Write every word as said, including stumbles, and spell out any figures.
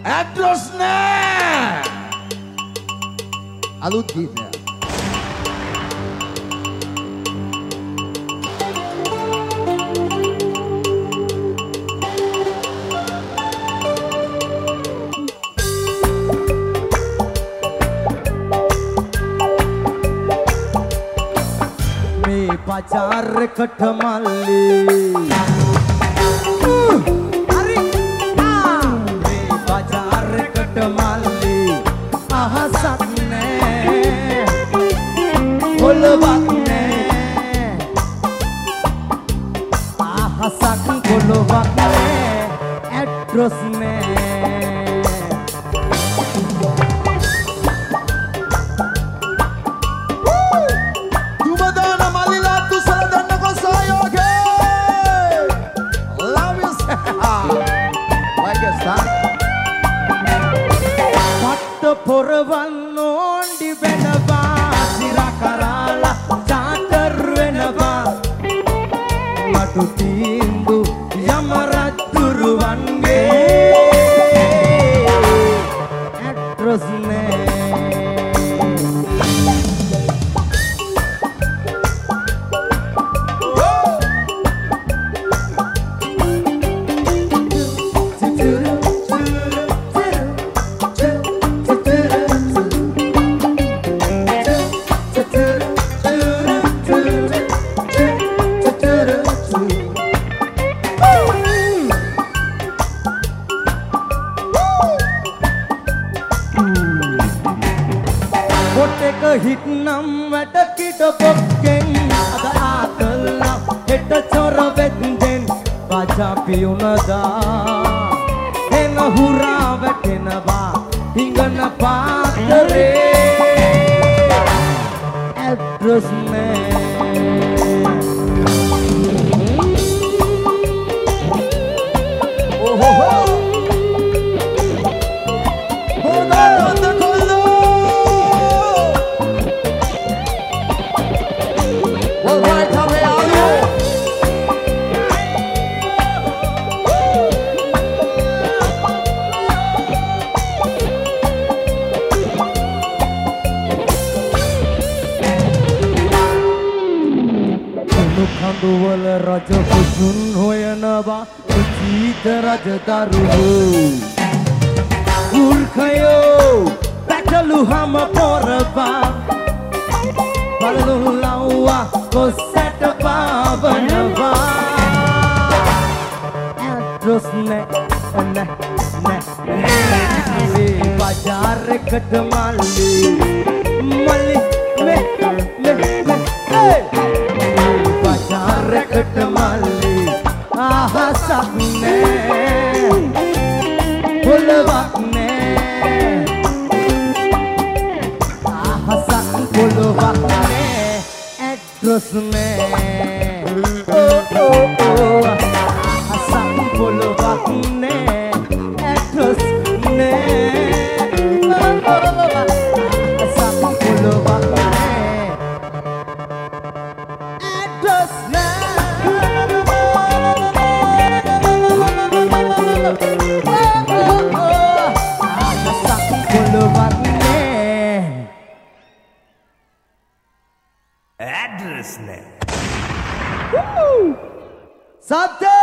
Address nෑ. අලුත් ගීතයක්. මේ පචාරකට මල්ලි හරි මේ පචාරකට මල්ලි අහසක් නෑ කොළවක් නෑ අහසක් කොළවක් නෑ ඇඩ්‍රස් නෑ පොරවන්න ඕන්ඩි වෙනවා සිරා කරාලා චාටර් වෙනවා මටු තීන්දු යම රජුරුවන්ගේ ඇඩ්‍රස් නෑ හිට නම් වැඩ කිඩ බොක්කෙන් අද ආතල්ලා හෙට චොර වෙද්දෙන් බජා පියුණදා එන හුරා වැටෙනවා හිඟන පාතරේ ඇඩ්‍රස් නෑ ඕහෝ කඳුවල රජ පුතුන් හොයනවා ජීත රජ දරුවෝ කුර්ඛයෝ පැටලුහම පොරවා බලලු ලව්වා කොස්සට පාවනවා ඇඩ්‍රස් නෑ නෑ නෑ මේ බජාරකට මල්ලි මල්ලි මේ මේ මේ පචාරකට මල්ලි අහසක් නෑ පොළවක් නෑ අහසක් පොළවක් නෑ ඇඩ්‍රස් නෑ ඕ ඕ අහසක් පොළවක් නෑ ඇඩ්‍රස් නෑ අහසක් පොළවක් Address name. Woo! Something!